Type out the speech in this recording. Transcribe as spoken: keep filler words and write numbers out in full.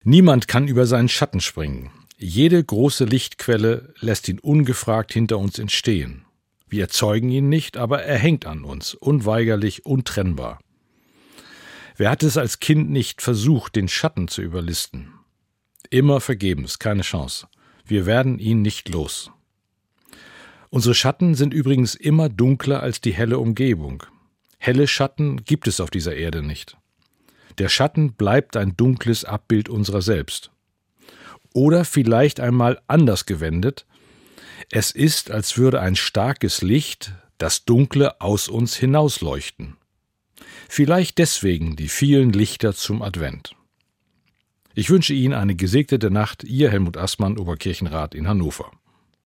Niemand kann über seinen Schatten springen. Jede große Lichtquelle lässt ihn ungefragt hinter uns entstehen. Wir erzeugen ihn nicht, aber er hängt an uns, unweigerlich, untrennbar. Wer hat es als Kind nicht versucht, den Schatten zu überlisten? Immer vergebens, keine Chance. Wir werden ihn nicht los. Unsere Schatten sind übrigens immer dunkler als die helle Umgebung. Helle Schatten gibt es auf dieser Erde nicht. Der Schatten bleibt ein dunkles Abbild unserer selbst. Oder vielleicht einmal anders gewendet: Es ist, als würde ein starkes Licht das Dunkle aus uns hinausleuchten. Vielleicht deswegen die vielen Lichter zum Advent. Ich wünsche Ihnen eine gesegnete Nacht, Ihr Helmut Assmann, Oberkirchenrat in Hannover.